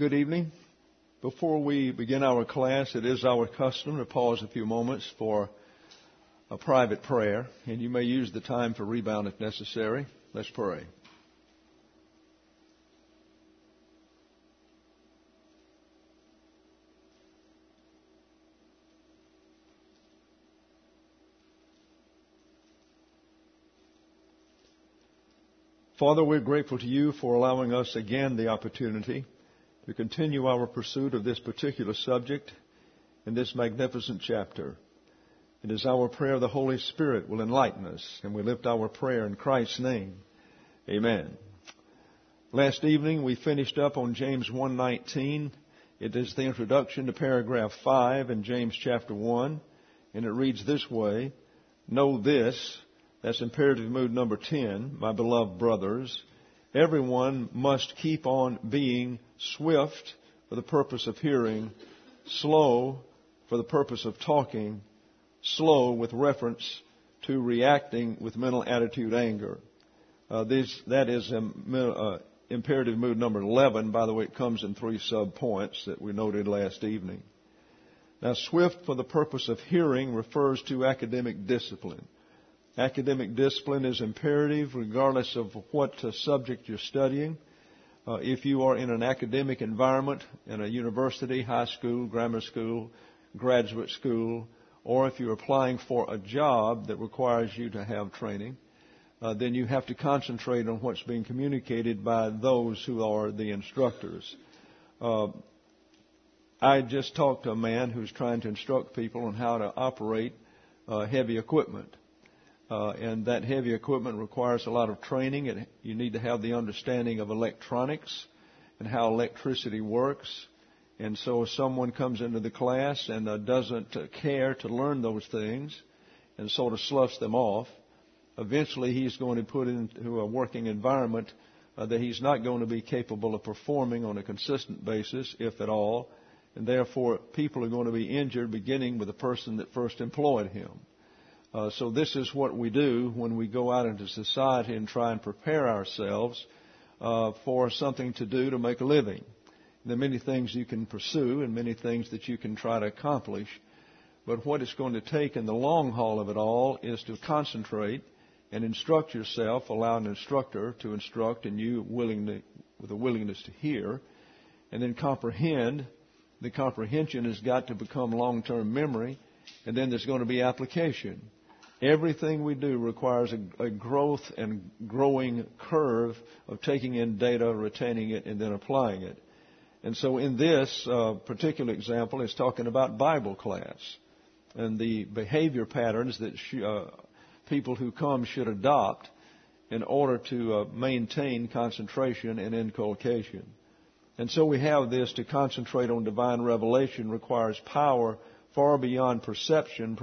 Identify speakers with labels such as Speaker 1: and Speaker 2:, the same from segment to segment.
Speaker 1: Good evening. Before we begin our class, it is our custom to pause a few moments for a private prayer, and you may use the time for rebound if necessary. Let's pray. Father, we're grateful to you for allowing us again the opportunity to continue our pursuit of this particular subject in this magnificent chapter. It is our prayer the Holy Spirit will enlighten us, and we lift our prayer in Christ's name. Amen. Last evening we finished up on James 1:19. It is the introduction to paragraph 5 in James chapter 1, and it reads this way: Know this, that's imperative mood number 10, my beloved brothers, everyone must keep on being swift for the purpose of hearing, slow for the purpose of talking, slow with reference to reacting with mental attitude anger. That is imperative mood number 11. By the way, it comes in 3 sub-points that we noted last evening. Now, swift for the purpose of hearing refers to academic discipline. Academic discipline is imperative regardless of what subject you're studying. If you are in an academic environment in a university, high school, grammar school, graduate school, or if you're applying for a job that requires you to have training, then you have to concentrate on what's being communicated by those who are the instructors. I just talked to a man who's trying to instruct people on how to operate heavy equipment. And that heavy equipment requires a lot of training. You need to have the understanding of electronics and how electricity works. And so if someone comes into the class and doesn't care to learn those things and sort of sloughs them off, eventually he's going to put into a working environment that he's not going to be capable of performing on a consistent basis, if at all. And therefore, people are going to be injured, beginning with the person that first employed him. So this is what we do when we go out into society and try and prepare ourselves for something to do to make a living. There are many things you can pursue and many things that you can try to accomplish. But what it's going to take in the long haul of it all is to concentrate and instruct yourself, allow an instructor to instruct and you with a willingness to hear, and then comprehend. The comprehension has got to become long-term memory, and then there's going to be application. Everything we do requires a growth and growing curve of taking in data, retaining it, and then applying it. And so in this particular example, it's talking about Bible class and the behavior patterns that people who come should adopt in order to maintain concentration and inculcation. And so we have this: to concentrate on divine revelation requires power far beyond perception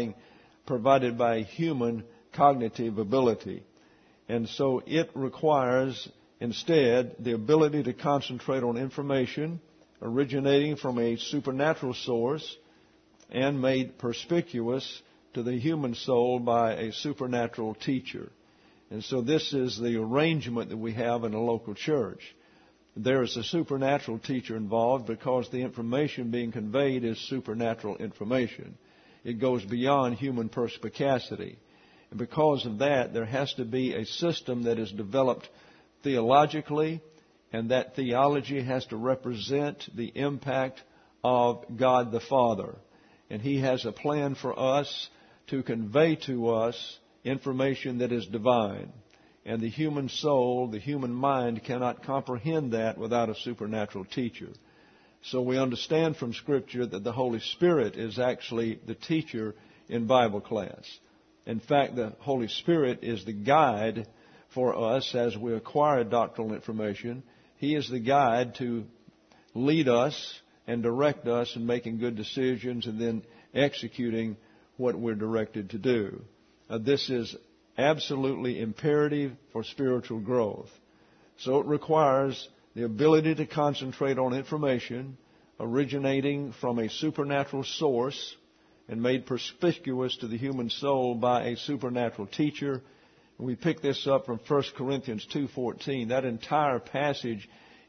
Speaker 1: provided by human cognitive ability. And so it requires instead the ability to concentrate on information originating from a supernatural source and made perspicuous to the human soul by a supernatural teacher. And so this is the arrangement that we have in a local church. There is a supernatural teacher involved because the information being conveyed is supernatural information. It goes beyond human perspicacity. And because of that, there has to be a system that is developed theologically, and that theology has to represent the impact of God the Father. And He has a plan for us to convey to us information that is divine. And the human soul, the human mind cannot comprehend that without a supernatural teacher. So we understand from Scripture that the Holy Spirit is actually the teacher in Bible class. In fact, the Holy Spirit is the guide for us as we acquire doctrinal information. He is the guide to lead us and direct us in making good decisions and then executing what we're directed to do. This is absolutely imperative for spiritual growth. So it requires the ability to concentrate on information originating from a supernatural source and made perspicuous to the human soul by a supernatural teacher. We pick this up from 1 Corinthians 2:14. That entire passage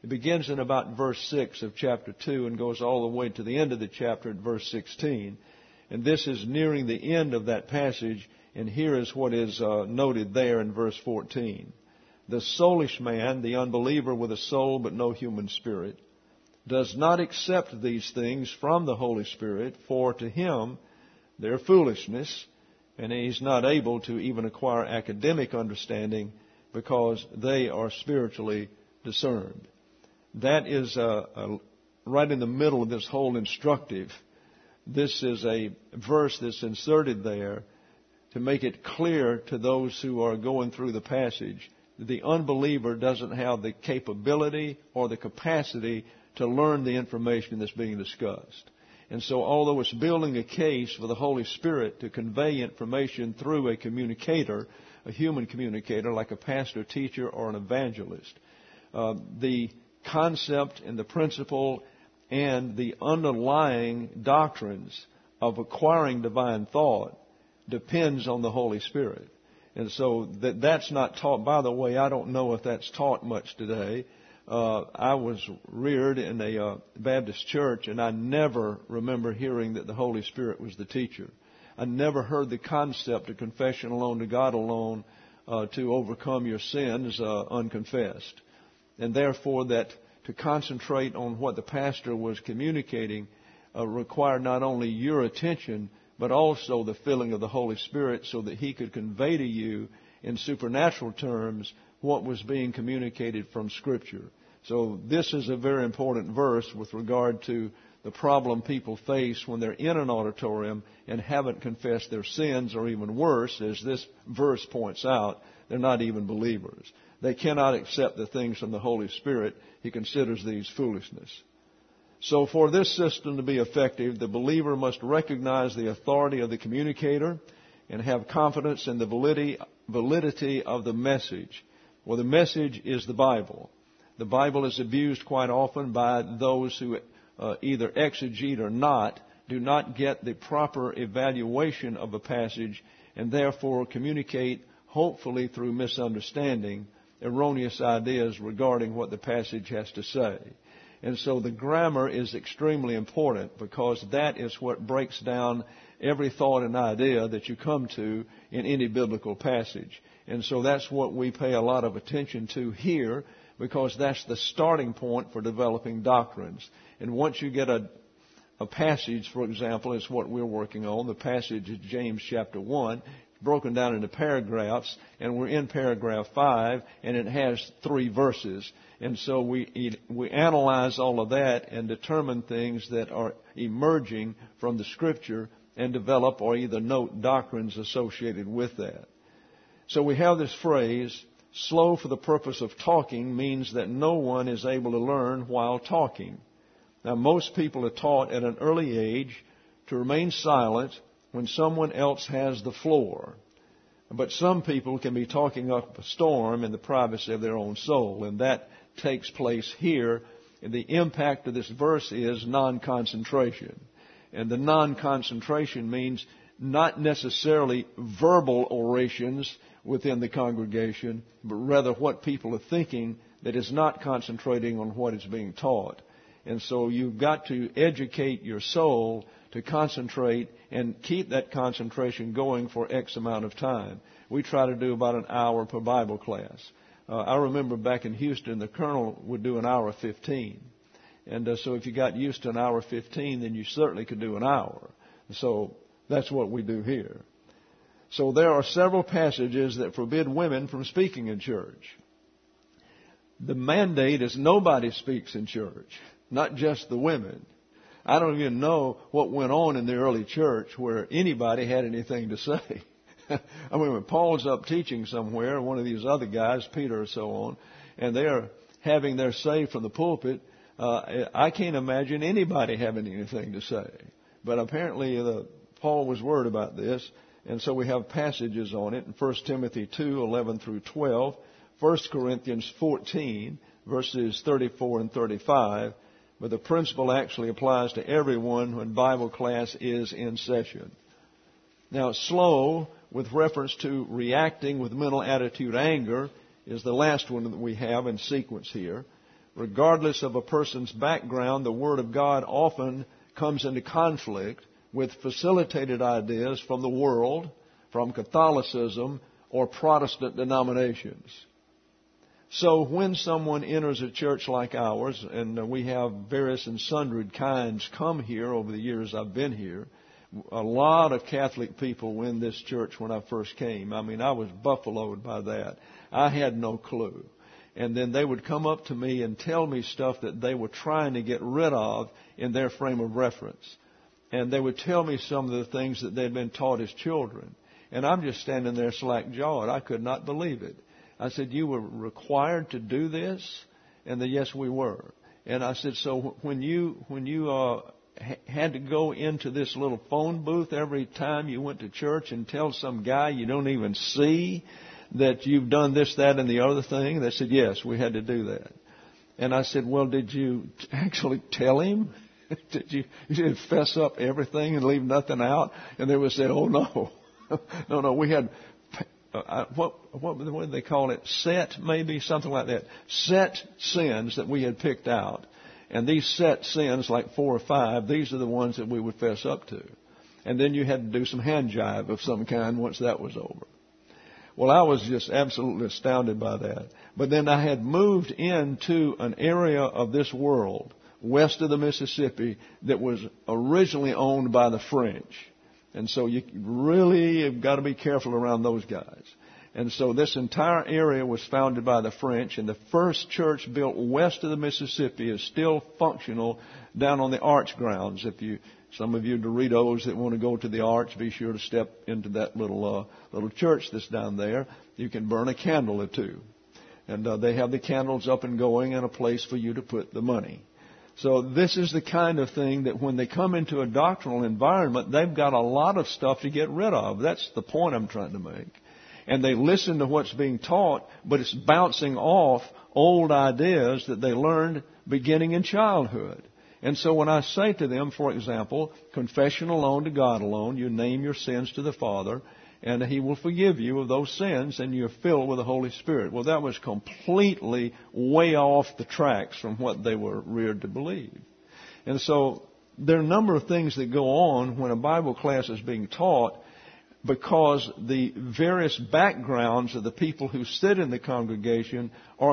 Speaker 1: It begins in about verse 6 of chapter 2 and goes all the way to the end of the chapter at verse 16. And this is nearing the end of that passage, and here is what is noted there in verse 14. The soulish man, the unbeliever with a soul but no human spirit, does not accept these things from the Holy Spirit, for to him they're foolishness, and he's not able to even acquire academic understanding because they are spiritually discerned. That is right in the middle of this whole instructive. This is a verse that's inserted there to make it clear to those who are going through the passage that the unbeliever doesn't have the capability or the capacity to learn the information that's being discussed. And so although it's building a case for the Holy Spirit to convey information through a communicator, a human communicator like a pastor, teacher, or an evangelist, the concept and the principle and the underlying doctrines of acquiring divine thought depends on the Holy Spirit. And so that's not taught. By the way, I don't know if that's taught much today. I was reared in a Baptist church, and I never remember hearing that the Holy Spirit was the teacher. I never heard the concept of confession alone to God alone to overcome your sins unconfessed. And therefore that to concentrate on what the pastor was communicating required not only your attention, but also the filling of the Holy Spirit so that he could convey to you in supernatural terms what was being communicated from Scripture. So this is a very important verse with regard to the problem people face when they're in an auditorium and haven't confessed their sins, or even worse, as this verse points out, they're not even believers. They cannot accept the things from the Holy Spirit. He considers these foolishness. So for this system to be effective, the believer must recognize the authority of the communicator and have confidence in the validity of the message. Well, the message is the Bible. The Bible is abused quite often by those who either exegete or not, do not get the proper evaluation of a passage, and therefore communicate, hopefully through misunderstanding, erroneous ideas regarding what the passage has to say. And so the grammar is extremely important, because that is what breaks down every thought and idea that you come to in any biblical passage. And so that's what we pay a lot of attention to here, because that's the starting point for developing doctrines. And once you get a passage, for example, is what we're working on. The passage is James chapter 1, broken down into paragraphs, and we're in paragraph 5, and it has 3 verses. And so we analyze all of that and determine things that are emerging from the Scripture and develop or either note doctrines associated with that. So we have this phrase, slow for the purpose of talking, means that no one is able to learn while talking. Now, most people are taught at an early age to remain silent when someone else has the floor. But some people can be talking up a storm in the privacy of their own soul, and that takes place here. And the impact of this verse is non-concentration. And the non-concentration means not necessarily verbal orations within the congregation, but rather what people are thinking that is not concentrating on what is being taught. And so you've got to educate your soul to concentrate and keep that concentration going for X amount of time. We try to do about an hour per Bible class. I remember back in Houston, the colonel would do an hour 15. And so if you got used to an hour 15, then you certainly could do an hour. So that's what we do here. So there are several passages that forbid women from speaking in church. The mandate is nobody speaks in church, not just the women. I don't even know what went on in the early church where anybody had anything to say. I mean, when Paul's up teaching somewhere, one of these other guys, Peter or so on, and they're having their say from the pulpit, I can't imagine anybody having anything to say. But apparently Paul was worried about this, and so we have passages on it in 1 Timothy 2:11 through 12, 1 Corinthians 14, verses 34 and 35, but the principle actually applies to everyone when Bible class is in session. Now, slow, with reference to reacting with mental attitude anger, is the last one that we have in sequence here. regardless of a person's background, the Word of God often comes into conflict with facilitated ideas from the world, from Catholicism, or Protestant denominations. So when someone enters a church like ours, and we have various and sundry kinds come here over the years I've been here, a lot of Catholic people were in this church when I first came. I mean, I was buffaloed by that. I had no clue. And then they would come up to me and tell me stuff that they were trying to get rid of in their frame of reference. And they would tell me some of the things that they'd been taught as children. And I'm just standing there slack-jawed. I could not believe it. I said, "You were required to do this?" And they, "Yes, we were." And I said, "So when you had to go into this little phone booth every time you went to church and tell some guy you don't even see that you've done this, that, and the other thing?" They said, "Yes, we had to do that." And I said, "Well, did you actually tell him? You didn't fess up everything and leave nothing out?" And they would say, "Oh, no. No, we had, what did they call it? Set, maybe, something like that. Set sins that we had picked out. And these set sins, like 4 or 5, these are the ones that we would fess up to. And then you had to do some hand jive of some kind once that was over." Well, I was just absolutely astounded by that. But then I had moved into an area of this world, west of the Mississippi, that was originally owned by the French. And so you really have got to be careful around those guys. And so this entire area was founded by the French, and the first church built west of the Mississippi is still functional down on the Arch grounds. Some of you Doritos that want to go to the Arch, be sure to step into that little church that's down there. You can burn a candle or two. And they have the candles up and going and a place for you to put the money. So this is the kind of thing that when they come into a doctrinal environment, they've got a lot of stuff to get rid of. That's the point I'm trying to make. And they listen to what's being taught, but it's bouncing off old ideas that they learned beginning in childhood. And so when I say to them, for example, confession alone to God alone, you name your sins to the Father, and He will forgive you of those sins, and you're filled with the Holy Spirit. Well, that was completely way off the tracks from what they were reared to believe. And so there are a number of things that go on when a Bible class is being taught, because the various backgrounds of the people who sit in the congregation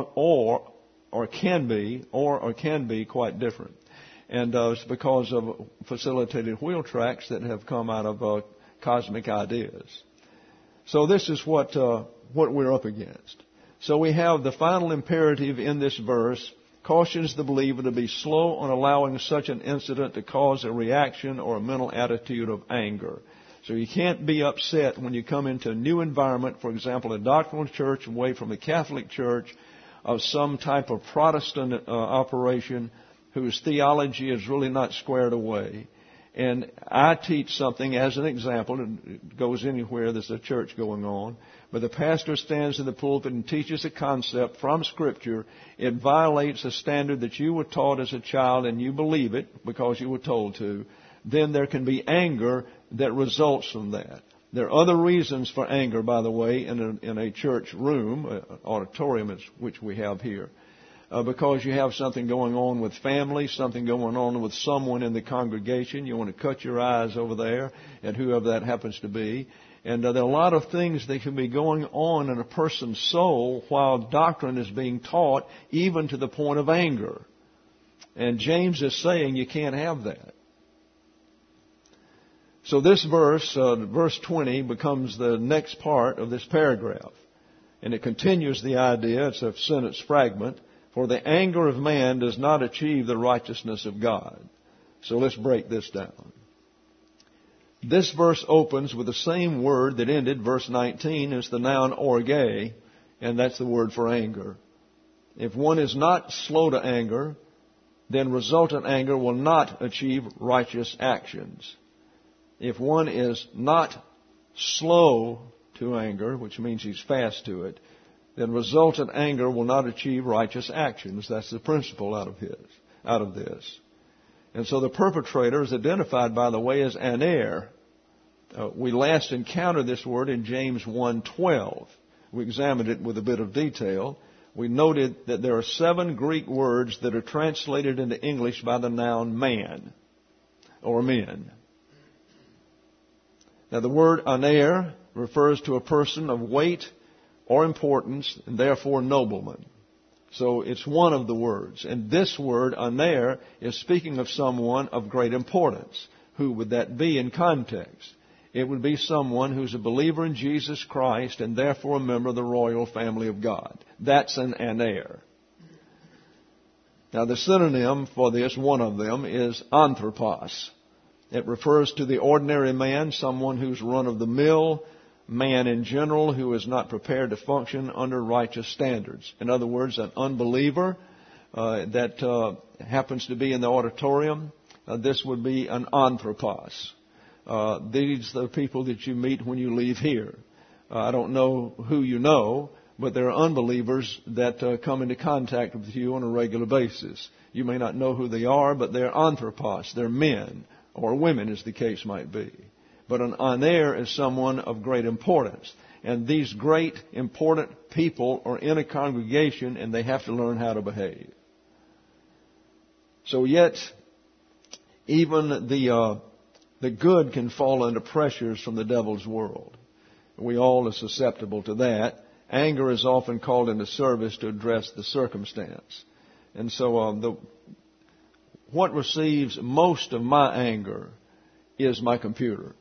Speaker 1: can be quite different. And it's because of facilitated wheel tracks that have come out of cosmic ideas. So this is what we're up against. So we have the final imperative in this verse, cautions the believer to be slow on allowing such an incident to cause a reaction or a mental attitude of anger. So you can't be upset when you come into a new environment, for example, a doctrinal church away from the Catholic Church, of some type of Protestant operation whose theology is really not squared away. And I teach something as an example, and it goes anywhere there's a church going on, but the pastor stands in the pulpit and teaches a concept from Scripture. It violates a standard that you were taught as a child, and you believe it because you were told to. Then there can be anger that results from that. There are other reasons for anger, by the way, in a church room, auditorium, which we have here. Because you have something going on with family, something going on with someone in the congregation. You want to cut your eyes over there at whoever that happens to be. And there are a lot of things that can be going on in a person's soul while doctrine is being taught, even to the point of anger. And James is saying you can't have that. So this verse, verse 20, becomes the next part of this paragraph. And it continues the idea. It's a sentence fragment. For the anger of man does not achieve the righteousness of God. So let's break this down. This verse opens with the same word that ended verse 19 as the noun orge, and that's the word for anger. If one is not slow to anger, then resultant anger will not achieve righteous actions. If one is not slow to anger, which means he's fast to it, then resultant anger will not achieve righteous actions. That's the principle out of this. And so the perpetrator is identified, by the way, as aner. We last encountered this word in James 1:12. We examined it with a bit of detail. we noted that there are 7 Greek words that are translated into English by the noun man or men. Now, the word aner refers to a person of weight or importance, and therefore nobleman. So it's one of the words. And this word, aner, is speaking of someone of great importance. Who would that be in context? It would be someone who's a believer in Jesus Christ and therefore a member of the royal family of God. That's an aner. Now, the synonym for this, one of them, is anthropos. It refers to the ordinary man, someone who's run-of-the-mill, man in general who is not prepared to function under righteous standards. In other words, an unbeliever that happens to be in the auditorium, this would be an anthropos. These are the people that you meet when you leave here. I don't know who you know, but there are unbelievers that come into contact with you on a regular basis. You may not know who they are, but they're anthropos. They're men or women, as the case might be. But an aner is someone of great importance. And these great, important people are in a congregation, and they have to learn how to behave. So yet, even the good can fall under pressures from the devil's world. We all are susceptible to that. Anger is often called into service to address the circumstance. And so what receives most of my anger is my computer.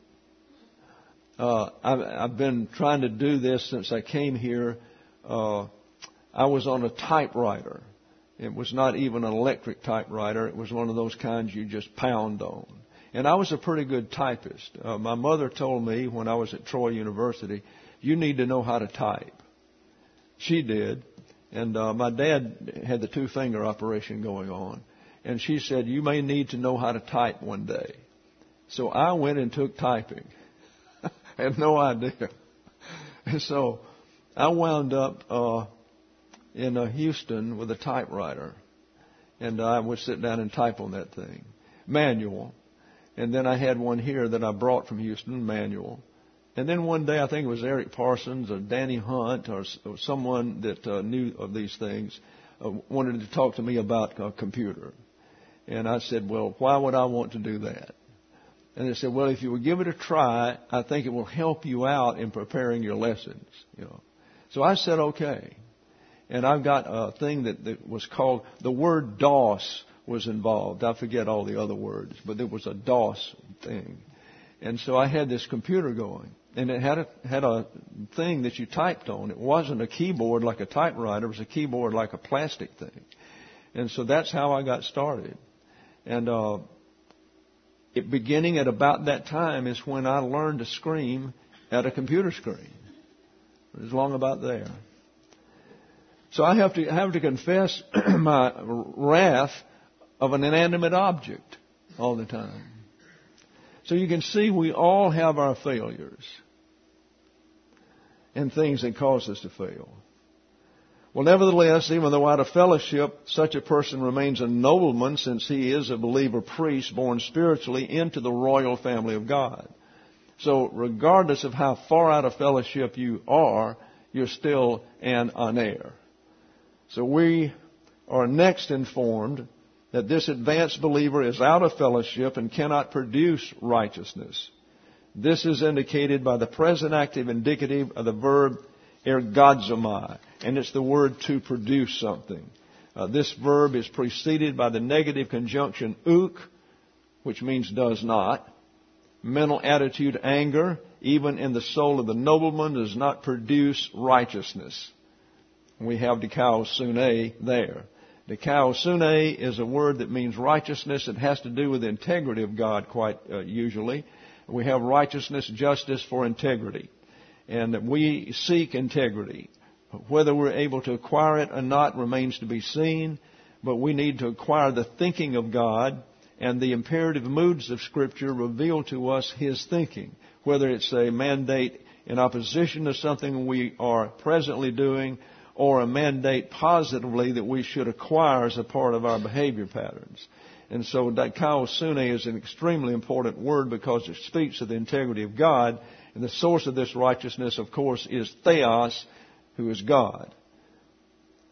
Speaker 1: I've been trying to do this since I came here. I was on a typewriter. It was not even an electric typewriter. It was one of those kinds you just pound on. And I was a pretty good typist. My mother told me when I was at Troy University, you need to know how to type. She did. And my dad had the 2-finger operation going on. And she said, you may need to know how to type one day. So I went and took typing. I had no idea. And so I wound up in Houston with a typewriter. And I would sit down and type on that thing. Manual. And then I had one here that I brought from Houston, manual. And then one day, I think it was Eric Parsons or Danny Hunt or someone that knew of these things wanted to talk to me about a computer. And I said, well, why would I want to do that? And they said, well, if you would give it a try, I think it will help you out in preparing your lessons. So I said, okay. And I've got a thing that was called, the word DOS was involved. I forget all the other words, but there was a DOS thing. And so I had this computer going. And it had a thing that you typed on. It wasn't a keyboard like a typewriter. It was a keyboard like a plastic thing. And so that's how I got started. And beginning at about that time is when I learned to scream at a computer screen. It was long about there. So I have to confess my wrath of an inanimate object all the time. So you can see we all have our failures and things that cause us to fail. Well, nevertheless, even though out of fellowship, such a person remains a nobleman since he is a believer priest born spiritually into the royal family of God. So regardless of how far out of fellowship you are, you're still an aner. So we are next informed that this advanced believer is out of fellowship and cannot produce righteousness. This is indicated by the present active indicative of the verb ergazomai, and it's the word to produce something. This verb is preceded by the negative conjunction uk, which means does not. Mental attitude anger, even in the soul of the nobleman, does not produce righteousness. We have dikaosune there. Dikaosune is a word that means righteousness. It has to do with the integrity of God quite usually. We have righteousness, justice for integrity. And we seek integrity. Whether we're able to acquire it or not remains to be seen. But we need to acquire the thinking of God, and the imperative moods of Scripture reveal to us His thinking. Whether it's a mandate in opposition to something we are presently doing, or a mandate positively that we should acquire as a part of our behavior patterns. And so dikaosune is an extremely important word because it speaks of the integrity of God. And the source of this righteousness, of course, is theos, who is God.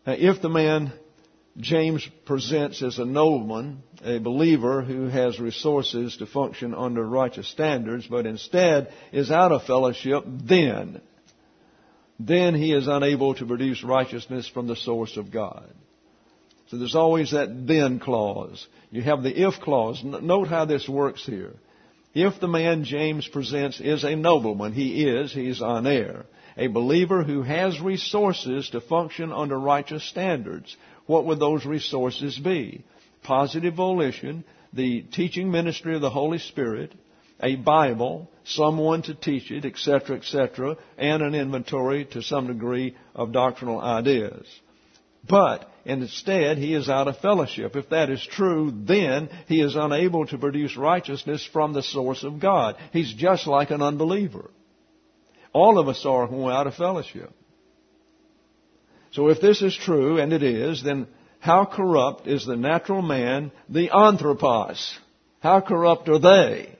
Speaker 1: Now, if the man James presents as a nobleman, a believer who has resources to function under righteous standards, but instead is out of fellowship, then he is unable to produce righteousness from the source of God. So there's always that then clause. You have the if clause. Note how this works here. If the man James presents is a nobleman, he's on air, a believer who has resources to function under righteous standards, what would those resources be? Positive volition, the teaching ministry of the Holy Spirit, a Bible, someone to teach it, etc., and an inventory to some degree of doctrinal ideas. But instead, he is out of fellowship. If that is true, then he is unable to produce righteousness from the source of God. He's just like an unbeliever. All of us are when we're out of fellowship. So if this is true, and it is, then how corrupt is the natural man, the anthropos? How corrupt are they?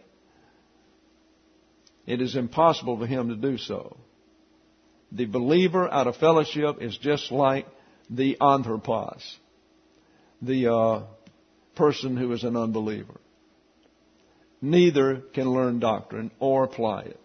Speaker 1: It is impossible for him to do so. The believer out of fellowship is just like the anthropos, the person who is an unbeliever. Neither can learn doctrine or apply it.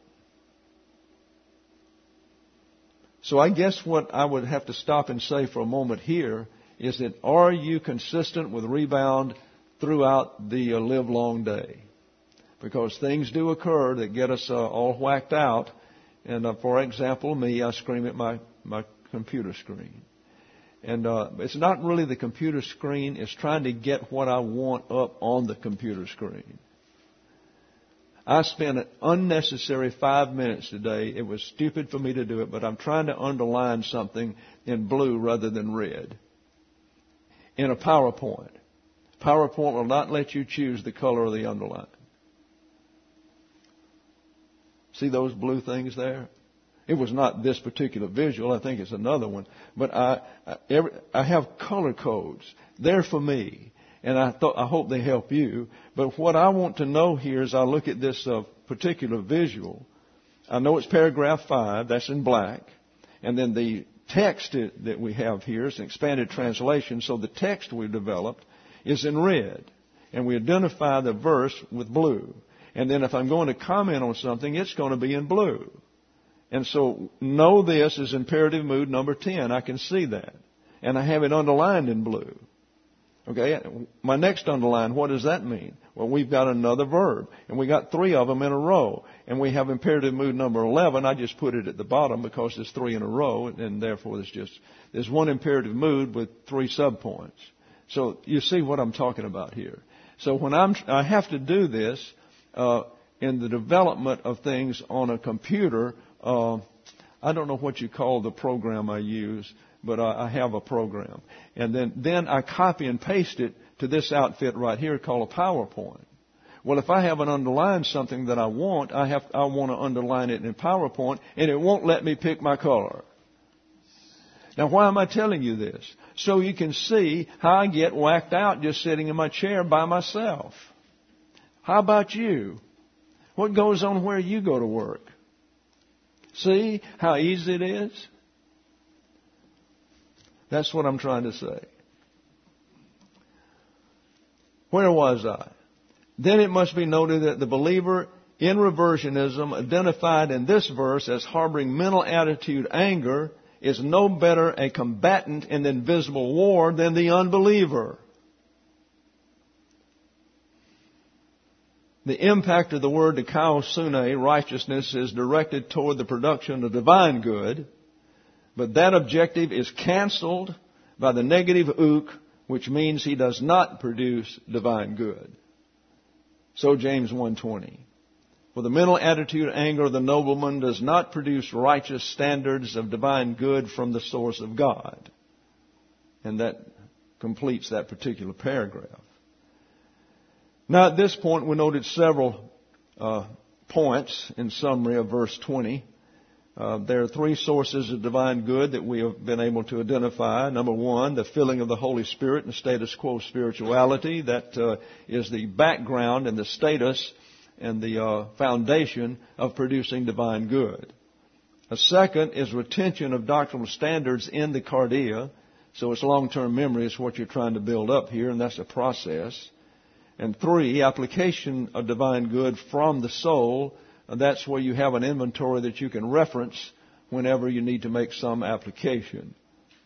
Speaker 1: So I guess what I would have to stop and say for a moment here is that are you consistent with rebound throughout the livelong day? Because things do occur that get us all whacked out. And for example, me, I scream at my computer screen. And it's not really the computer screen. It's trying to get what I want up on the computer screen. I spent an unnecessary 5 minutes today. It was stupid for me to do it, but I'm trying to underline something in blue rather than red. In a PowerPoint. PowerPoint will not let you choose the color of the underline. See those blue things there? It was not this particular visual. I think it's another one. But I have color codes. They're for me. And I hope they help you. But what I want to know here is I look at this particular visual. I know it's paragraph 5. That's in black. And then the text that we have here is an expanded translation. So the text we've developed is in red. And we identify the verse with blue. And then if I'm going to comment on something, it's going to be in blue. And so know this is imperative mood number 10. I can see that. And I have it underlined in blue. Okay, my next underline, what does that mean? Well, we've got another verb, and we got 3 of them in a row. And we have imperative mood number 11. I just put it at the bottom because there's 3 in a row, and therefore there's one imperative mood with 3 subpoints. So you see what I'm talking about here. So when I have to do this in the development of things on a computer. I don't know what you call the program I use, but I have a program. And then I copy and paste it to this outfit right here called a PowerPoint. Well, if I haven't underlined something that I want, I want to underline it in PowerPoint, and it won't let me pick my color. Now, why am I telling you this? So you can see how I get whacked out just sitting in my chair by myself. How about you? What goes on where you go to work? See how easy it is? That's what I'm trying to say. Where was I? Then it must be noted that the believer in reversionism, identified in this verse as harboring mental attitude anger, is no better a combatant in the invisible war than the unbeliever. The impact of the word dikaiosune, righteousness, is directed toward the production of divine good, but that objective is canceled by the negative ook, which means he does not produce divine good. So James 1:20. For the mental attitude anger of the nobleman does not produce righteous standards of divine good from the source of God. And that completes that particular paragraph. Now at this point we noted several points in summary of verse 20. There are 3 sources of divine good that we have been able to identify. Number 1, the filling of the Holy Spirit and status quo spirituality. That is the background and the status and the foundation of producing divine good. A second is retention of doctrinal standards in the cardia. So it's long-term memory is what you're trying to build up here, and that's a process. And 3, application of divine good from the soul. That's where you have an inventory that you can reference whenever you need to make some application.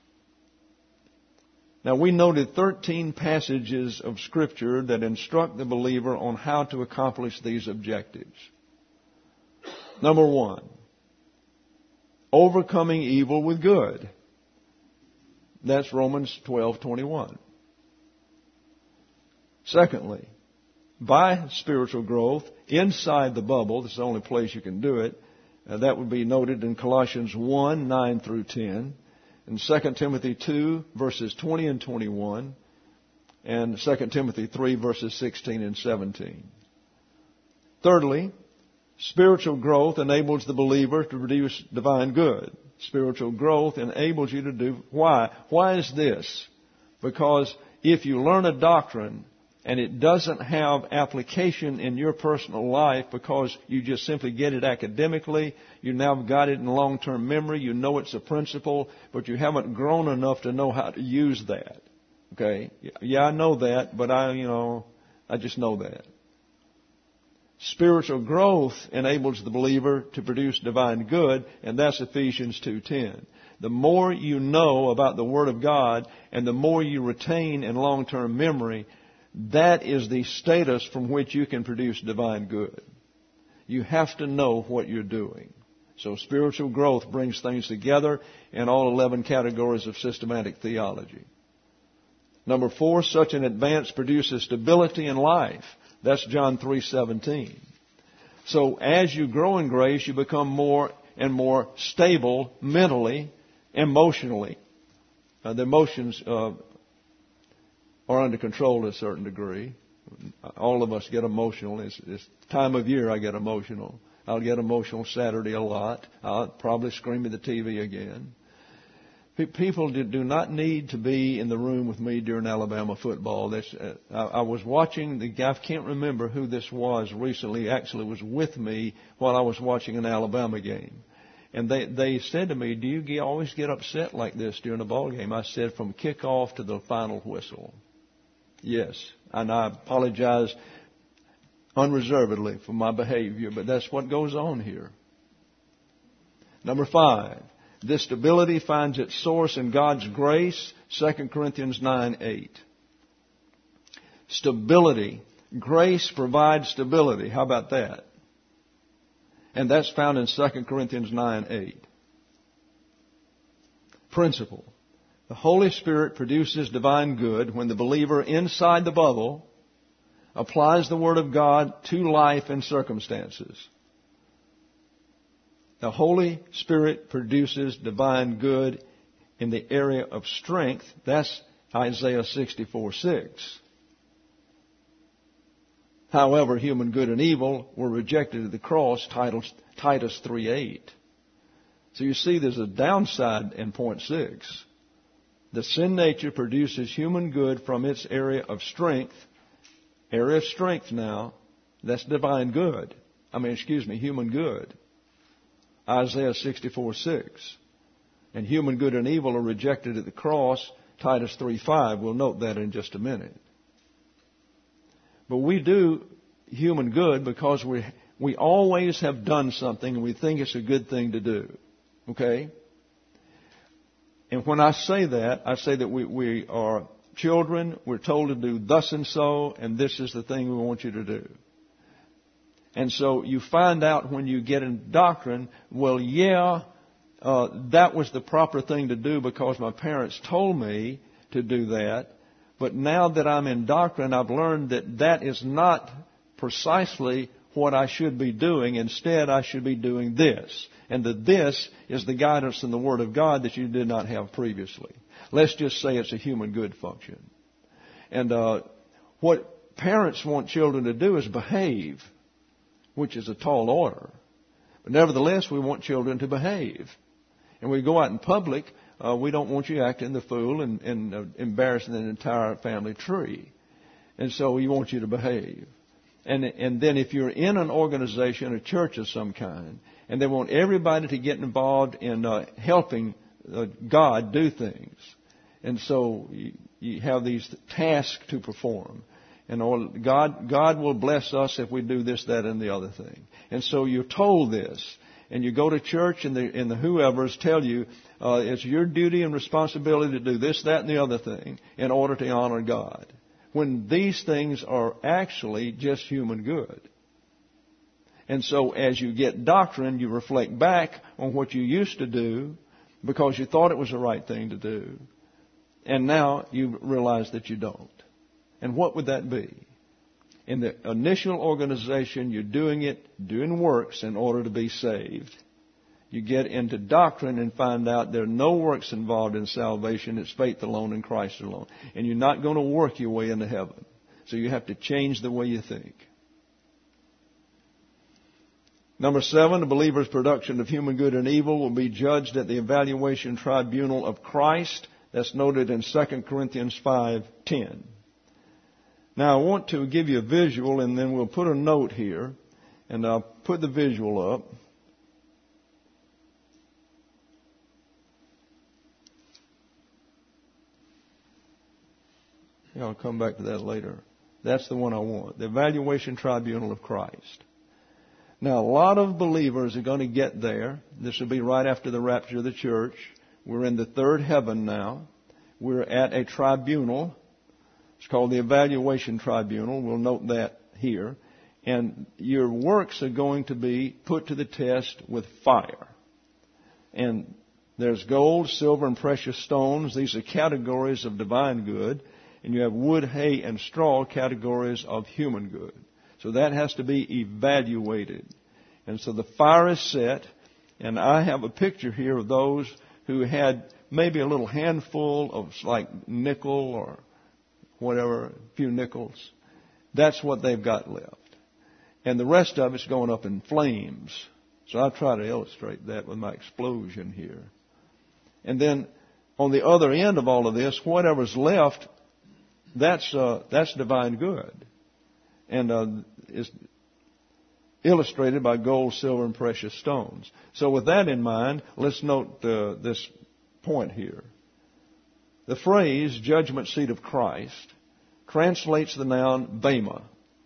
Speaker 1: Now, we noted 13 passages of Scripture that instruct the believer on how to accomplish these objectives. Number 1, overcoming evil with good. That's Romans 12:21. Secondly, by spiritual growth inside the bubble, this is the only place you can do it, that would be noted in Colossians 1:9 through 10, and 2 Timothy 2, verses 20 and 21, and 2 Timothy 3, verses 16 and 17. Thirdly, spiritual growth enables the believer to produce divine good. Spiritual growth enables you to do. Why? Why is this? Because if you learn a doctrine and it doesn't have application in your personal life because you just simply get it academically, you now got it in long-term memory, you know it's a principle, but you haven't grown enough to know how to use that. Okay? Yeah, I know that, but I just know that. Spiritual growth enables the believer to produce divine good, and that's Ephesians 2:10. The more you know about the Word of God and the more you retain in long-term memory, that is the status from which you can produce divine good. You have to know what you're doing. So spiritual growth brings things together in all 11 categories of systematic theology. Number 4, such an advance produces stability in life. That's John 3:17. So as you grow in grace, you become more and more stable mentally, emotionally. The emotions are under control to a certain degree. All of us get emotional. It's time of year I get emotional. I'll get emotional Saturday a lot. I'll probably scream at the TV again. People do not need to be in the room with me during Alabama football. I was watching the guy, I can't remember who this was recently, actually was with me while I was watching an Alabama game. And they said to me, do you always get upset like this during a ball game? I said, from kickoff to the final whistle. Yes. And I apologize unreservedly for my behavior, but that's what goes on here. Number 5. This stability finds its source in God's grace, 2 Corinthians 9:8. Stability. Grace provides stability. How about that? And that's found in 2 Corinthians 9:8. Principle. The Holy Spirit produces divine good when the believer inside the bubble applies the Word of God to life and circumstances. The Holy Spirit produces divine good in the area of strength. That's Isaiah 64:6. However, human good and evil were rejected at the cross, Titus 3:8. So you see there's a downside in point 6. The sin nature produces human good from its area of strength. Area of strength now, that's divine good. Human good. Isaiah 64:6. And human good and evil are rejected at the cross, Titus 3:5. We'll note that in just a minute. But we do human good because we always have done something and we think it's a good thing to do. Okay? And when I say that we are children, we're told to do thus and so, and this is the thing we want you to do. And so you find out when you get in doctrine, that was the proper thing to do because my parents told me to do that. But now that I'm in doctrine, I've learned that is not precisely what I should be doing. Instead, I should be doing this. And this is the guidance in the Word of God that you did not have previously. Let's just say it's a human good function. And what parents want children to do is behave, which is a tall order. But nevertheless, we want children to behave. And we go out in public, we don't want you acting the fool and embarrassing the entire family tree. And so we want you to behave. And then if you're in an organization, a church of some kind, and they want everybody to get involved in helping God do things, And so you have these tasks to perform. And God will bless us if we do this, that, and the other thing. And so you're told this. And you go to church and the whoever's tell you it's your duty and responsibility to do this, that, and the other thing in order to honor God. When these things are actually just human good. And so as you get doctrine, you reflect back on what you used to do because you thought it was the right thing to do. And now you realize that you don't. And what would that be? In the initial organization, you're doing works in order to be saved. You get into doctrine and find out there are no works involved in salvation. It's faith alone in Christ alone. And you're not going to work your way into heaven. So you have to change the way you think. Number 7, the believer's production of human good and evil will be judged at the evaluation tribunal of Christ. That's noted in 2 Corinthians 5:10. Now I want to give you a visual, and then we'll put a note here, and I'll put the visual up. I'll come back to that later. That's the one I want. The evaluation tribunal of Christ. Now, a lot of believers are going to get there. This will be right after the rapture of the church. We're in the third heaven now. We're at a tribunal. It's called the evaluation tribunal. We'll note that here. And your works are going to be put to the test with fire. And there's gold, silver, and precious stones. These are categories of divine good. And you have wood, hay, and straw, categories of human good. So that has to be evaluated. And so the fire is set. And I have a picture here of those who had maybe a little handful of like nickel or whatever, a few nickels. That's what they've got left. And the rest of it's going up in flames. So I'll try to illustrate that with my explosion here. And then on the other end of all of this, whatever's left, that's divine good. And is illustrated by gold, silver, and precious stones. So with that in mind, let's note this point here. The phrase, judgment seat of Christ, translates the noun bema.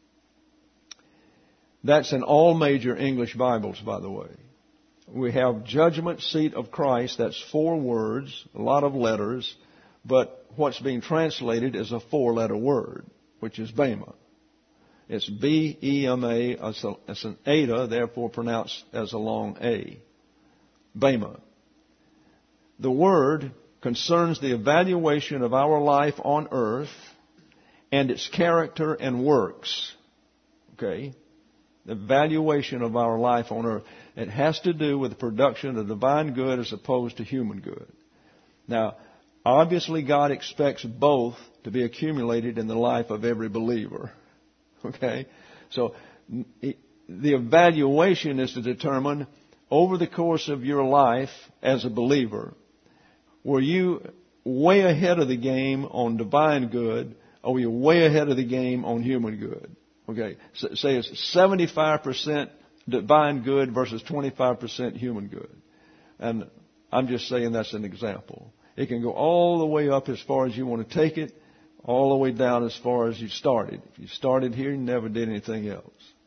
Speaker 1: That's in all major English Bibles, by the way. We have judgment seat of Christ. That's 4 words, a lot of letters, but what's being translated is a 4-letter word, which is bema. It's B-E-M-A. It's an eta, therefore pronounced as a long A. Bema. The word concerns the evaluation of our life on earth and its character and works. Okay? The evaluation of our life on earth. It has to do with the production of divine good as opposed to human good. Now, obviously God expects both to be accumulated in the life of every believer. Okay? So the evaluation is to determine over the course of your life as a believer, were you way ahead of the game on divine good, or were you way ahead of the game on human good? Okay, so say it's 75% divine good versus 25% human good. And I'm just saying that's an example. It can go all the way up as far as you want to take it, all the way down as far as you started. If you started here, you never did anything else.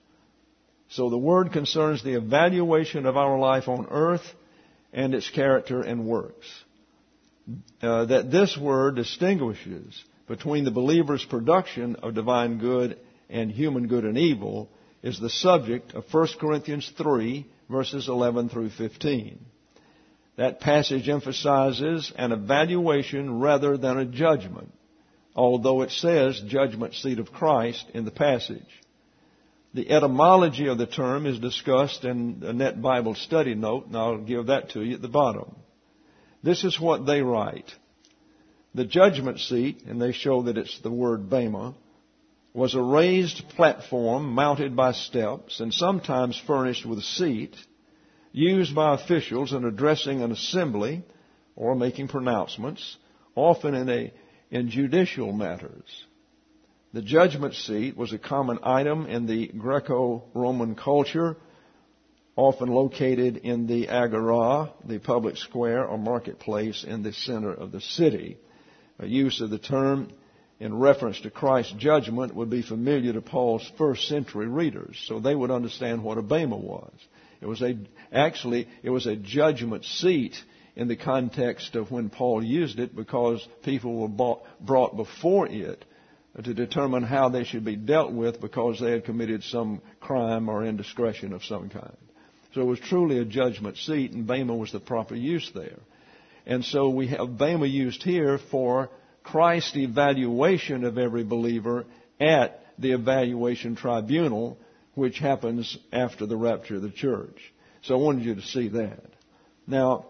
Speaker 1: So the word concerns the evaluation of our life on earth and its character and works. That this word distinguishes between the believer's production of divine good and human good and evil is the subject of 1 Corinthians 3, verses 11 through 15. That passage emphasizes an evaluation rather than a judgment, although it says judgment seat of Christ in the passage. The etymology of the term is discussed in a Net Bible Study note, and I'll give that to you at the bottom. This is what they write. The judgment seat, and they show that it's the word bema, was a raised platform mounted by steps and sometimes furnished with a seat, used by officials in addressing an assembly or making pronouncements, often in judicial matters. The judgment seat was a common item in the Greco-Roman culture, often located in the agora, the public square or marketplace in the center of the city. use of the term in reference to Christ's judgment would be familiar to Paul's first century readers, so they would understand what a bema was. It was a judgment seat in the context of when Paul used it, because people were brought before it to determine how they should be dealt with because they had committed some crime or indiscretion of some kind. So it was truly a judgment seat, and bema was the proper use there. And so we have bema used here for Christ's evaluation of every believer at the evaluation tribunal, which happens after the rapture of the church. So I wanted you to see that. Now,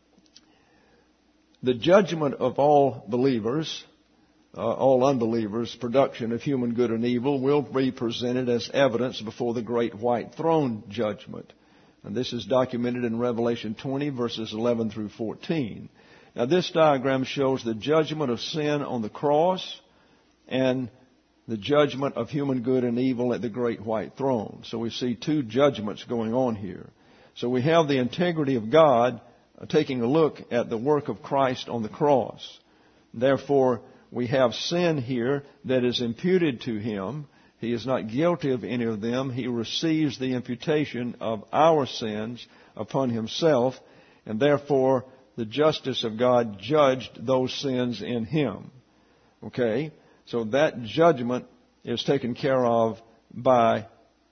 Speaker 1: the judgment of all believers, all unbelievers' production of human good and evil will be presented as evidence before the great white throne judgment. And this is documented in Revelation 20, verses 11 through 14. Now, this diagram shows the judgment of sin on the cross and the judgment of human good and evil at the great white throne. So we see two judgments going on here. So we have the integrity of God taking a look at the work of Christ on the cross. Therefore, we have sin here that is imputed to Him. He is not guilty of any of them. He receives the imputation of our sins upon Himself, and therefore the justice of God judged those sins in Him. Okay? So that judgment is taken care of by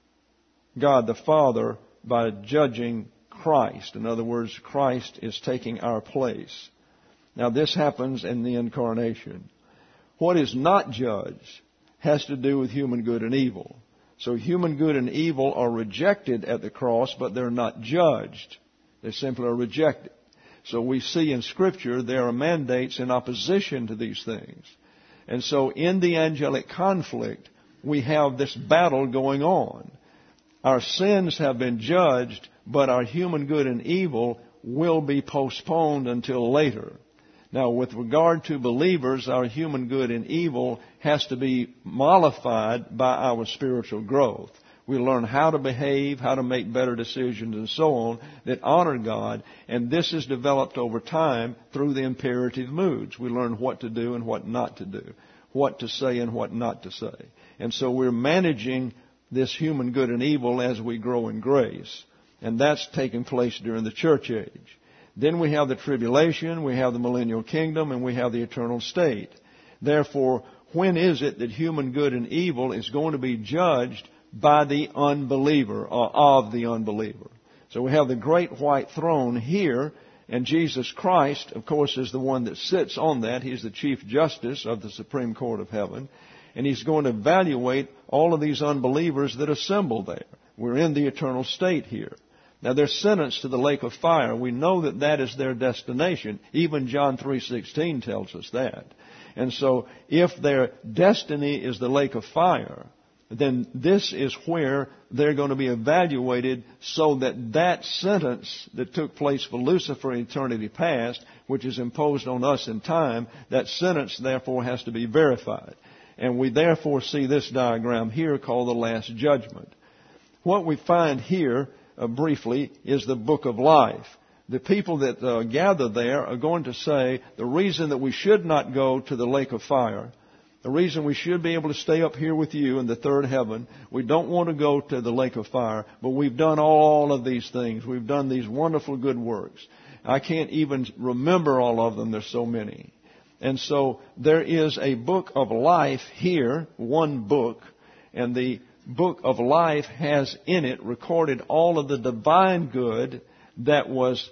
Speaker 1: God the Father by judging Christ. In other words, Christ is taking our place. Now, this happens in the incarnation. What is not judged has to do with human good and evil. So human good and evil are rejected at the cross, but they're not judged. They simply are rejected. So we see in Scripture there are mandates in opposition to these things. And so in the angelic conflict, we have this battle going on. Our sins have been judged, but our human good and evil will be postponed until later. Now, with regard to believers, our human good and evil has to be mollified by our spiritual growth. We learn how to behave, how to make better decisions, and so on, that honor God. And this is developed over time through the imperative moods. We learn what to do and what not to do, what to say and what not to say. And so we're managing this human good and evil as we grow in grace. And that's taking place during the church age. Then we have the tribulation, we have the millennial kingdom, and we have the eternal state. Therefore, when is it that human good and evil is going to be judged by the unbeliever or of the unbeliever? So we have the great white throne here, and Jesus Christ, of course, is the one that sits on that. He's the Chief Justice of the Supreme Court of Heaven, and He's going to evaluate all of these unbelievers that assemble there. We're in the eternal state here. Now, they're sentenced to the lake of fire. We know that that is their destination. Even John 3:16 tells us that. And so, if their destiny is the lake of fire, then this is where they're going to be evaluated, so that that sentence that took place for Lucifer in eternity past, which is imposed on us in time, that sentence therefore has to be verified. And we therefore see this diagram here called the Last Judgment. What we find here, briefly, is the book of life. The people that gather there are going to say the reason that we should not go to the lake of fire, the reason we should be able to stay up here with you in the third heaven, we don't want to go to the lake of fire, but we've done all of these things. We've done these wonderful good works. I can't even remember all of them. There's so many. And so there is a book of life here, one book, and the book of life has in it recorded all of the divine good that was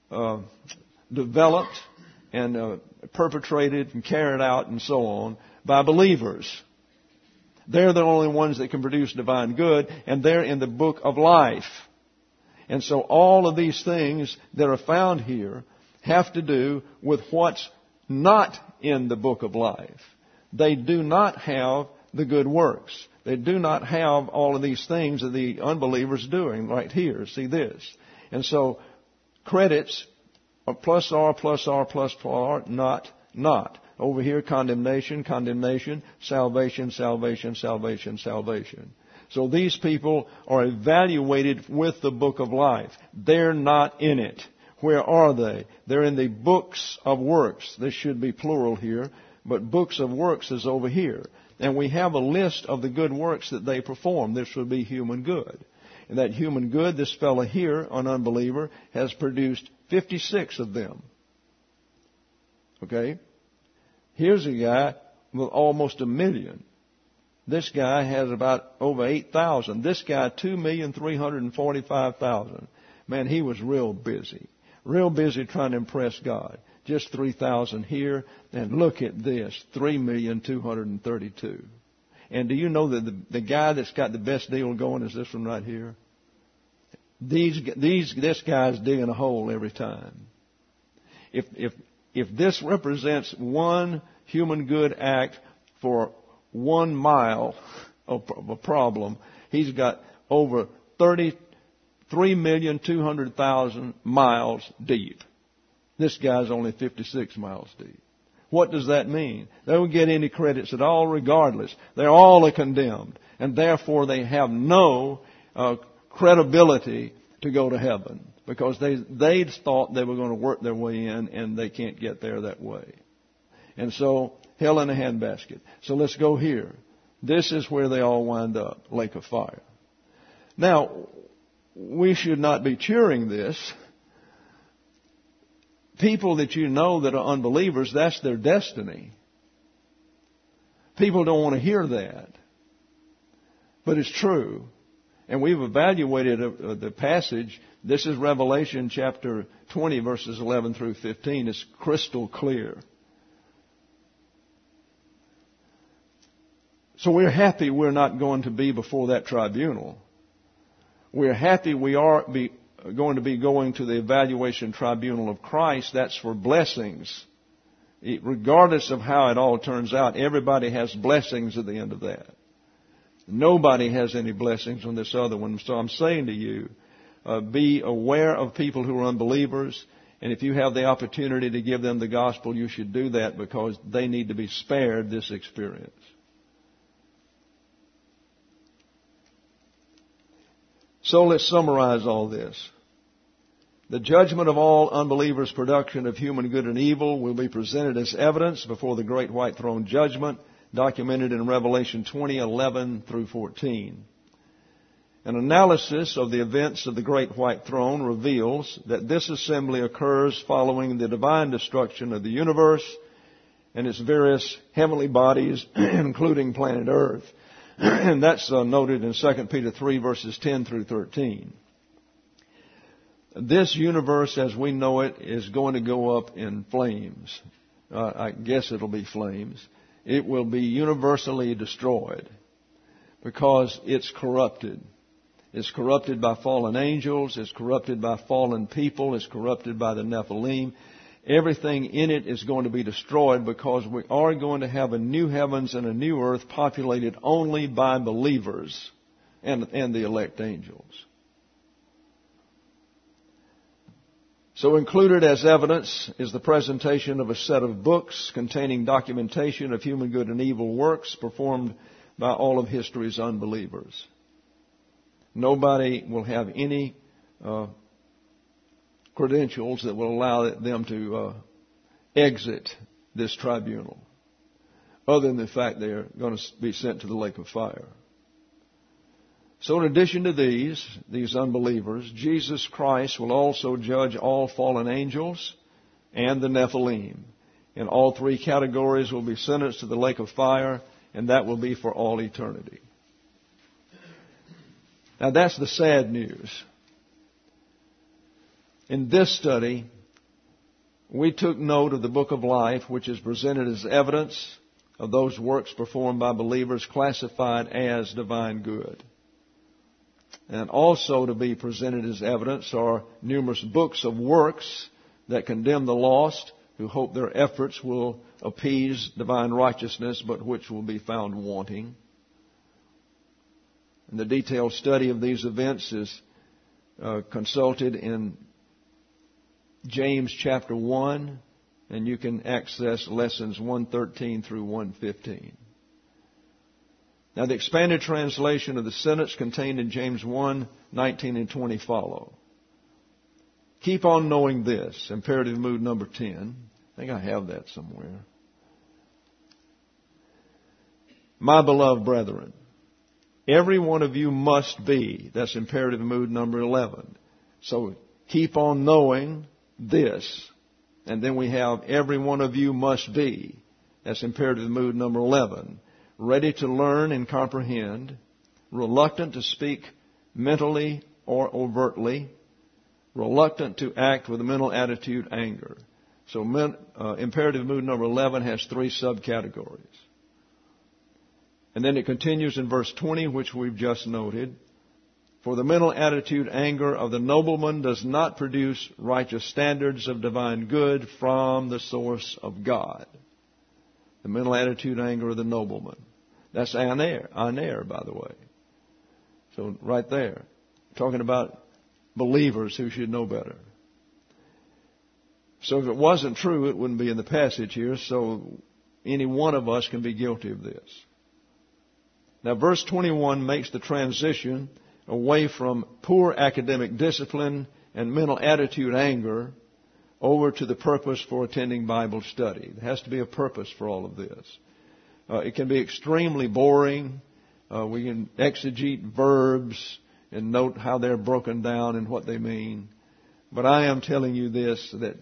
Speaker 1: developed and perpetrated and carried out and so on by believers. They're the only ones that can produce divine good, and they're in the book of life. And so all of these things that are found here have to do with what's not in the book of life. They do not have the good works. They do not have all of these things that the unbelievers are doing right here. See this. And so credits are plus R, plus R, plus R, not. Over here, condemnation, condemnation, salvation, salvation, salvation, salvation. So these people are evaluated with the book of life. They're not in it. Where are they? They're in the books of works. This should be plural here. but books of works is over here. And we have a list of the good works that they perform. This would be human good. And that human good, this fellow here, an unbeliever, has produced 56 of them. Okay? Here's a guy with almost 1 million. This guy has about over 8,000. This guy, 2,345,000. Man, he was real busy. Real busy trying to impress God. Just 3,000 here. And look at this, 3,232,000. And do you know that the guy that's got the best deal going is this one right here? This guy's digging a hole every time. If this represents one human good act for 1 mile of a problem, he's got over 33,200,000 miles deep. This guy's only 56 miles deep. What does that mean? They don't get any credits at all regardless. They're all condemned. And therefore they have no credibility to go to heaven. Because they thought they were going to work their way in, and they can't get there that way. And so, hell in a handbasket. So let's go here. This is where they all wind up, lake of fire. Now, we should not be cheering this. People that you know that are unbelievers, that's their destiny. People don't want to hear that. But it's true. And we've evaluated the passage. This is Revelation chapter 20, verses 11 through 15. It's crystal clear. So we're happy we're not going to be before that tribunal. We're happy we are going to be going to the evaluation tribunal of Christ. That's for blessings. Regardless of how it all turns out, everybody has blessings at the end of that. Nobody has any blessings on this other one. So I'm saying to you, be aware of people who are unbelievers. And if you have the opportunity to give them the gospel, you should do that because they need to be spared this experience. So let's summarize all this. The judgment of all unbelievers' production of human good and evil will be presented as evidence before the great white throne judgment, documented in Revelation 20:11 through 14. An analysis of the events of the great white throne reveals that this assembly occurs following the divine destruction of the universe and its various heavenly bodies, including planet Earth. And that's noted in 2 Peter 3, verses 10 through 13. This universe, as we know it, is going to go up in flames. I guess it'll be flames. It will be universally destroyed because it's corrupted. It's corrupted by fallen angels. It's corrupted by fallen people. It's corrupted by the Nephilim. Everything in it is going to be destroyed because we are going to have a new heavens and a new earth populated only by believers and the elect angels. So included as evidence is the presentation of a set of books containing documentation of human good and evil works performed by all of history's unbelievers. Nobody will have any credentials that will allow them to exit this tribunal, other than the fact they are going to be sent to the lake of fire. So in addition to these unbelievers, Jesus Christ will also judge all fallen angels and the Nephilim. And all three categories will be sentenced to the lake of fire, and that will be for all eternity. Now that's the sad news. In this study, we took note of the book of life, which is presented as evidence of those works performed by believers classified as divine good. And also to be presented as evidence are numerous books of works that condemn the lost, who hope their efforts will appease divine righteousness, but which will be found wanting. And the detailed study of these events is consulted in James chapter 1, and you can access lessons 113 through 115. Now, the expanded translation of the sentence contained in James 1, 19 and 20 follow. Keep on knowing this, imperative mood number 10. I think I have that somewhere. My beloved brethren, every one of you must be. That's imperative mood number 11. So keep on knowing this. And then we have every one of you must be. That's imperative mood number 11. Ready to learn and comprehend, reluctant to speak mentally or overtly, reluctant to act with a mental attitude anger. So imperative mood number 11 has 3 subcategories. And then it continues in verse 20, which we've just noted. For the mental attitude anger of the nobleman does not produce righteous standards of divine good from the source of God. The mental attitude anger of the nobleman. That's aner, by the way. So right there, talking about believers who should know better. So if it wasn't true, it wouldn't be in the passage here. So any one of us can be guilty of this. Now, verse 21 makes the transition away from poor academic discipline and mental attitude anger over to the purpose for attending Bible study. There has to be a purpose for all of this. It can be extremely boring. We can exegete verbs and note how they're broken down and what they mean. But I am telling you this, that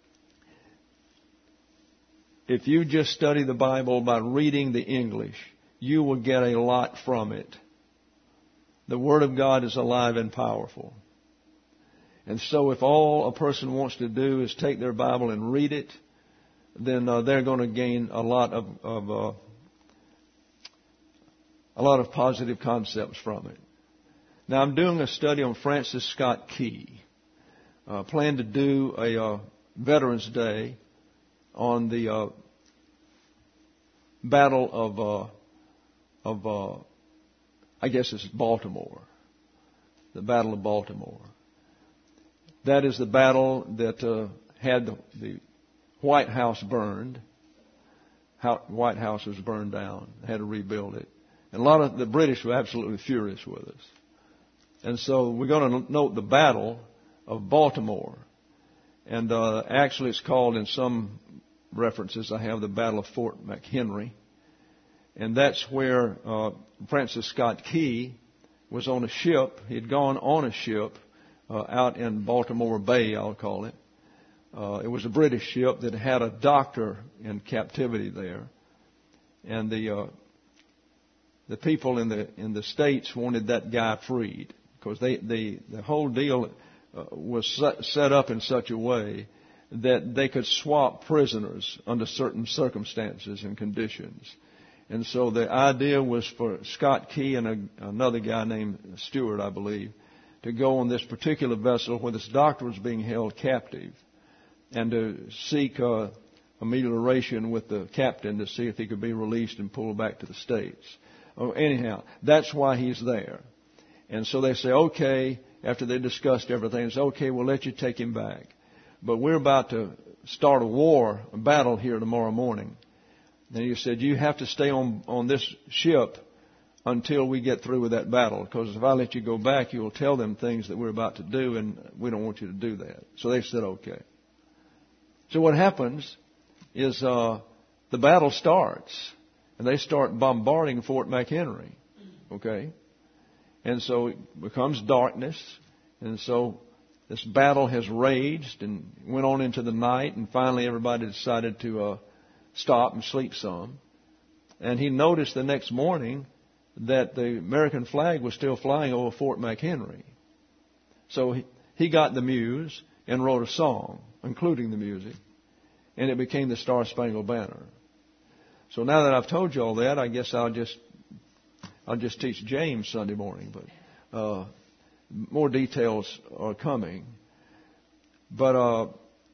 Speaker 1: if you just study the Bible by reading the English, you will get a lot from it. The Word of God is alive and powerful. And so if all a person wants to do is take their Bible and read it, then they're going to gain a lot of positive concepts from it. Now I'm doing a study on Francis Scott Key. Plan to do a Veterans Day on the Battle of I guess it's Baltimore. The Battle of Baltimore. That is the battle that had the White House burned. White House was burned down. They had to rebuild it. And a lot of the British were absolutely furious with us. And so we're going to note the Battle of Baltimore. And actually it's called, in some references I have, the Battle of Fort McHenry. And that's where Francis Scott Key was on a ship. He had gone on a ship out in Baltimore Bay, I'll call it. It was a British ship that had a doctor in captivity there. And the people in the States wanted that guy freed, because the whole deal was set up in such a way that they could swap prisoners under certain circumstances and conditions. And so the idea was for Scott Key and another guy named Stewart, I believe, to go on this particular vessel where this doctor was being held captive, and to seek amelioration with the captain to see if he could be released and pulled back to the States. Anyhow, that's why he's there. And so they say, okay, after they discussed everything, they say, okay, we'll let you take him back. But we're about to start a battle here tomorrow morning. And he said, you have to stay on this ship until we get through with that battle. Because if I let you go back, you will tell them things that we're about to do, and we don't want you to do that. So they said, okay. So what happens is the battle starts, and they start bombarding Fort McHenry. Okay? And so it becomes darkness, and so this battle has raged and went on into the night, and finally everybody decided to stop and sleep some. And he noticed the next morning that the American flag was still flying over Fort McHenry. So he got the muse and wrote a song, including the music, and it became the Star-Spangled Banner. So now that I've told you all that, I guess I'll just teach James Sunday morning, but more details are coming. But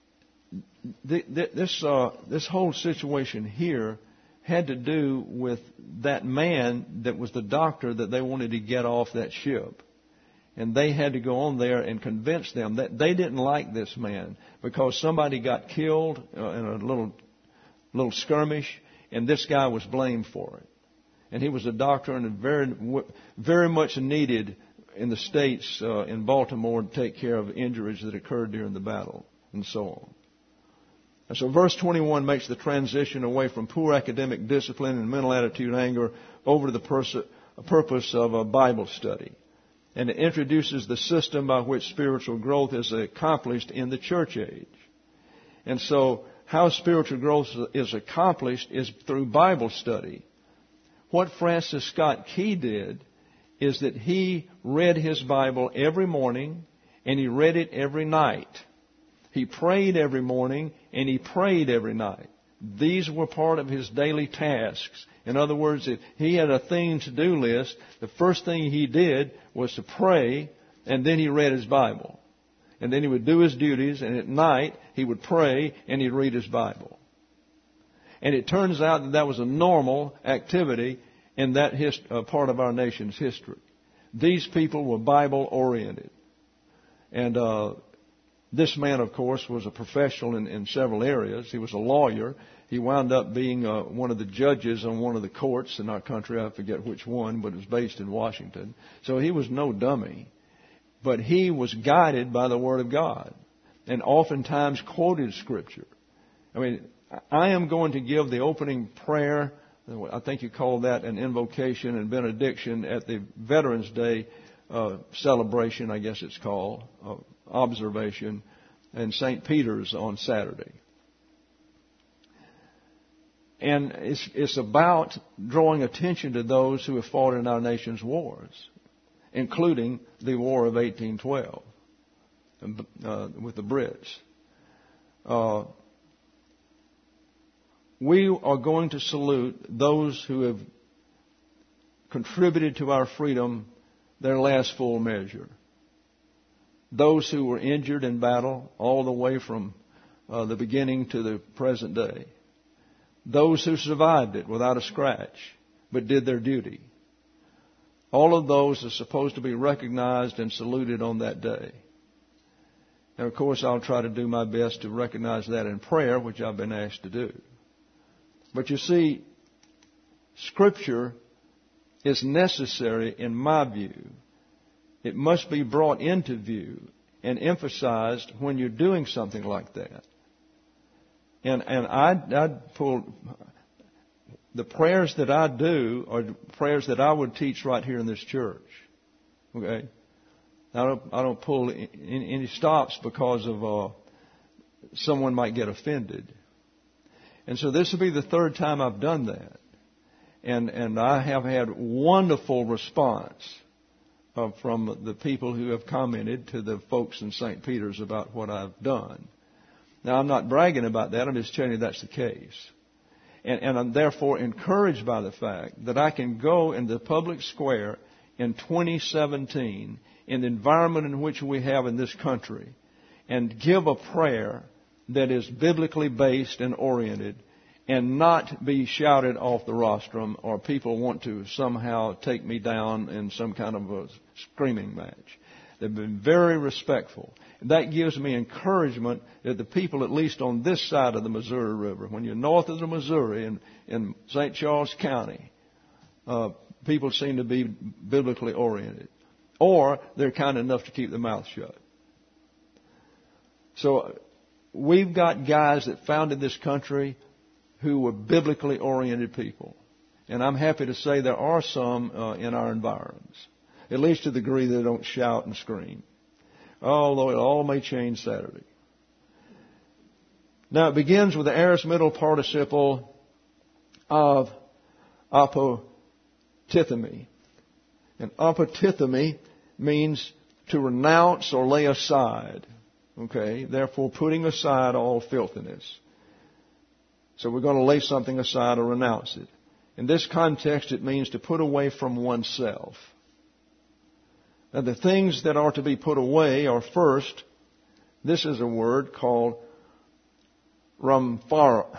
Speaker 1: this whole situation here had to do with that man that was the doctor that they wanted to get off that ship. And they had to go on there and convince them that they didn't like this man because somebody got killed in a little skirmish, and this guy was blamed for it. And he was a doctor and very, very much needed in the States, in Baltimore, to take care of injuries that occurred during the battle and so on. And so verse 21 makes the transition away from poor academic discipline and mental attitude anger over to the purpose of a Bible study. And it introduces the system by which spiritual growth is accomplished in the church age. And so how spiritual growth is accomplished is through Bible study. What Francis Scott Key did is that he read his Bible every morning and he read it every night. He prayed every morning and he prayed every night. These were part of his daily tasks. In other words, if he had a thing-to-do list, the first thing he did was to pray, and then he read his Bible. And then he would do his duties, and at night he would pray and he'd read his Bible. And it turns out that that was a normal activity in that part of our nation's history. These people were Bible-oriented. And this man, of course, was a professional in several areas. He was a lawyer. He wound up being one of the judges on one of the courts in our country. I forget which one, but it was based in Washington. So he was no dummy. But he was guided by the Word of God and oftentimes quoted Scripture. I mean, I am going to give the opening prayer. I think you call that an invocation and benediction at the Veterans Day celebration, I guess it's called, observation, in St. Peter's on Saturday. And it's about drawing attention to those who have fought in our nation's wars, including the War of 1812 with the Brits. We are going to salute those who have contributed to our freedom their last full measure. Those who were injured in battle all the way from the beginning to the present day. Those who survived it without a scratch but did their duty. All of those are supposed to be recognized and saluted on that day. And of course, I'll try to do my best to recognize that in prayer, which I've been asked to do. But you see, Scripture is necessary in my view. It must be brought into view and emphasized when you're doing something like that. And I'd pull the prayers that I do are prayers that I would teach right here in this church. Okay, I don't pull any stops because of someone might get offended. And so this will be the third time I've done that, and I have had wonderful response from the people who have commented to the folks in St. Peter's about what I've done. Now, I'm not bragging about that. I'm just telling you that's the case. And I'm therefore encouraged by the fact that I can go in the public square in 2017, in the environment in which we have in this country, and give a prayer that is biblically based and oriented and not be shouted off the rostrum or people want to somehow take me down in some kind of a screaming match. They've been very respectful. And that gives me encouragement that the people, at least on this side of the Missouri River, when you're north of the Missouri in St. Charles County, people seem to be biblically oriented. Or they're kind enough to keep their mouth shut. So we've got guys that founded this country who were biblically oriented people. And I'm happy to say there are some in our environs, at least to the degree they don't shout and scream, although it all may change Saturday. Now it begins with the aorist middle participle of apotithemi. And apotithemi means to renounce or lay aside. Okay, therefore putting aside all filthiness. So we're going to lay something aside or renounce it. In this context, it means to put away from oneself. Now, the things that are to be put away are first, this is a word called ramparia.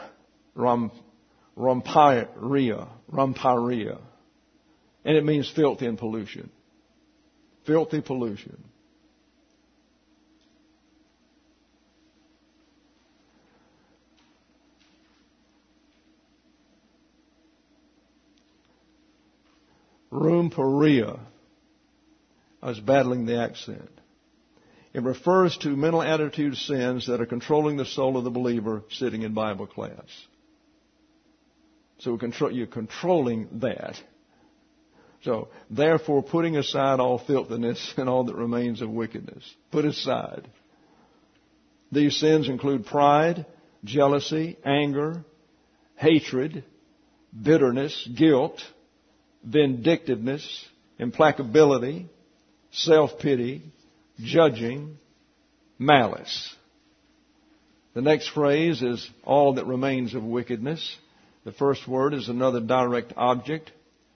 Speaker 1: And it means filthy and pollution. Filthy pollution. Rumparia. I was battling the accent. It refers to mental attitude sins that are controlling the soul of the believer sitting in Bible class. So you're controlling that. So, therefore, putting aside all filthiness and all that remains of wickedness. Put aside. These sins include pride, jealousy, anger, hatred, bitterness, guilt, vindictiveness, implacability, self-pity, judging, malice. The next phrase is all that remains of wickedness. The first word is another direct object.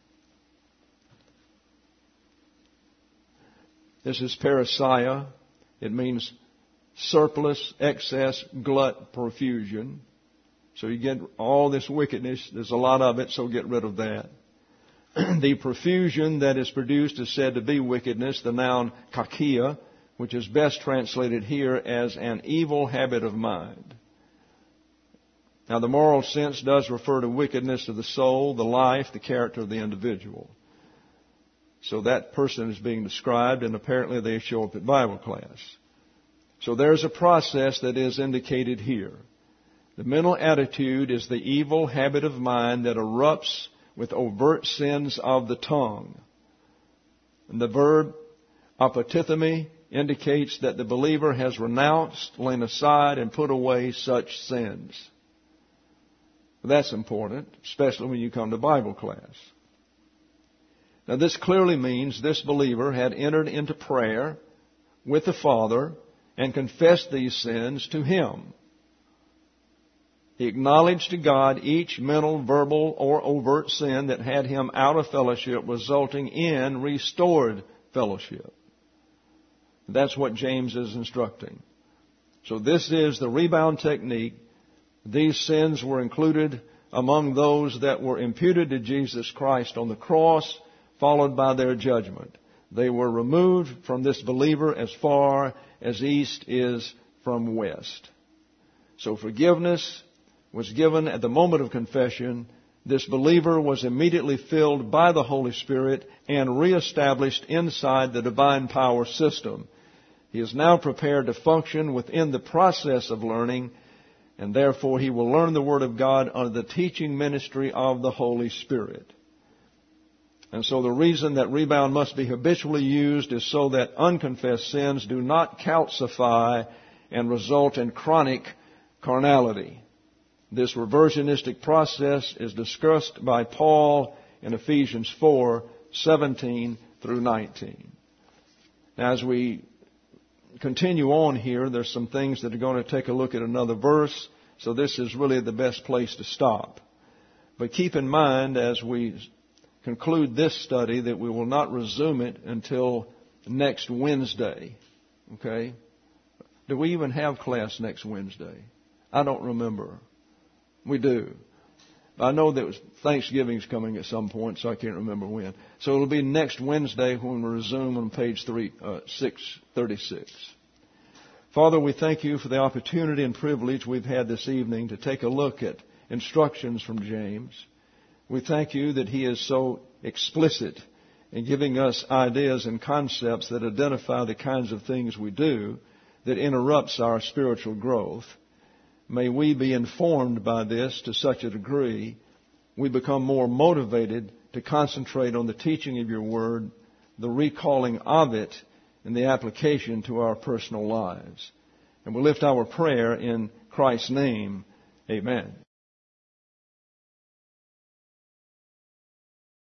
Speaker 1: This is parrhesia. It means surplus, excess, glut, profusion. So you get all this wickedness. There's a lot of it, so get rid of that. The profusion that is produced is said to be wickedness, the noun kakia, which is best translated here as an evil habit of mind. Now, the moral sense does refer to wickedness of the soul, the life, the character of the individual. So that person is being described, and apparently they show up at Bible class. So there's a process that is indicated here. The mental attitude is the evil habit of mind that erupts with overt sins of the tongue. And the verb apotithemi indicates that the believer has renounced, laid aside, and put away such sins. That's important, especially when you come to Bible class. Now, this clearly means this believer had entered into prayer with the Father and confessed these sins to Him. He acknowledged to God each mental, verbal, or overt sin that had him out of fellowship, resulting in restored fellowship. That's what James is instructing. So this is the rebound technique. These sins were included among those that were imputed to Jesus Christ on the cross, followed by their judgment. They were removed from this believer as far as east is from west. So forgiveness was given at the moment of confession. This believer was immediately filled by the Holy Spirit and reestablished inside the divine power system. He is now prepared to function within the process of learning, and therefore he will learn the Word of God under the teaching ministry of the Holy Spirit. And so the reason that rebound must be habitually used is so that unconfessed sins do not calcify and result in chronic carnality. This reversionistic process is discussed by Paul in Ephesians 4:17 through 19. Now, as we continue on here, there's some things that are going to take a look at another verse, so this is really the best place to stop. But keep in mind as we conclude this study that we will not resume it until next Wednesday. Okay? Do we even have class next Wednesday? I don't remember. We do. I know that Thanksgiving's coming at some point, so I can't remember when. So it'll be next Wednesday when we resume on page 636. Father, we thank you for the opportunity and privilege we've had this evening to take a look at instructions from James. We thank you that he is so explicit in giving us ideas and concepts that identify the kinds of things we do that interrupts our spiritual growth. May we be informed by this to such a degree we become more motivated to concentrate on the teaching of your word, the recalling of it, and the application to our personal lives. And we lift our prayer in Christ's name. Amen.